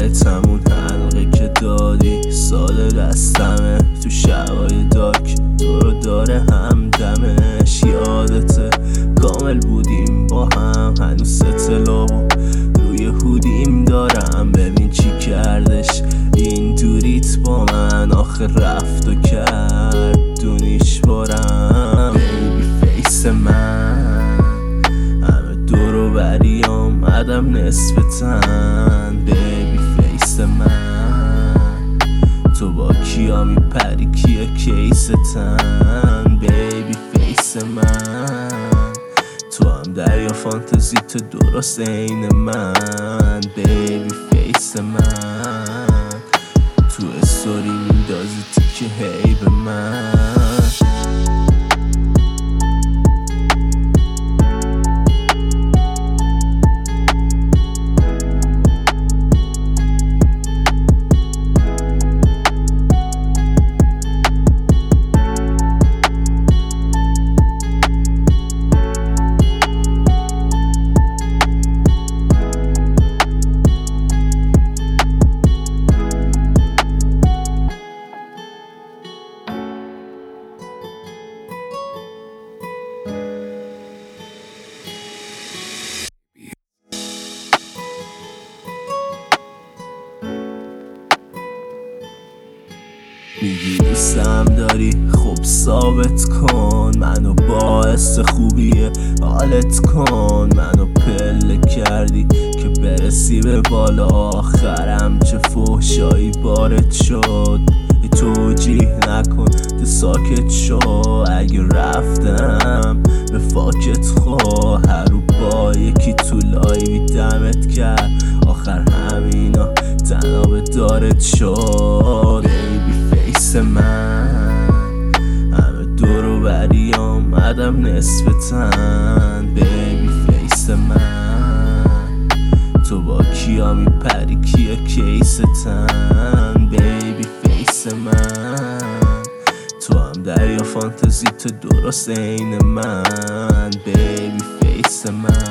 همون حلقه که دادی ساده دستمه تو شبای دارک تو رو داره همدمش. یادته کامل بودیم با هم هنوز ستلابو روی هودیم دارم. ببین چی کردش این دوریت با من آخه رفت و کرد دونیش بارم. بیبی فیس من همه دورو بری آمدم نصف تن. بیبی فیس من تو با کیا میپری کیا کیستن. بیبی فیس من تو هم دریا فانتزی تو درست عین من. بیبی فیس من تو استوری میندازی تیکه هی به من. میگی دوستم داری خوب ثابت کن منو باعث خوبی حالت کن. منو پله کردی که برسی به بالا آخرم چه فحشایی بارت شد. توجیه نکن تو ساکت شو اگه رفتم به فاکت خو. هر رو با یکی تو لایوی دمت کرد آخر همینا تنابه دارت شد. فیس من همه دورو بری آمدم نصف تن. بیبی فیس من تو با کیا میپری کیا کیستن. بیبی فیس من تو هم دریا فانتزی تو درست عین من. بیبی فیس من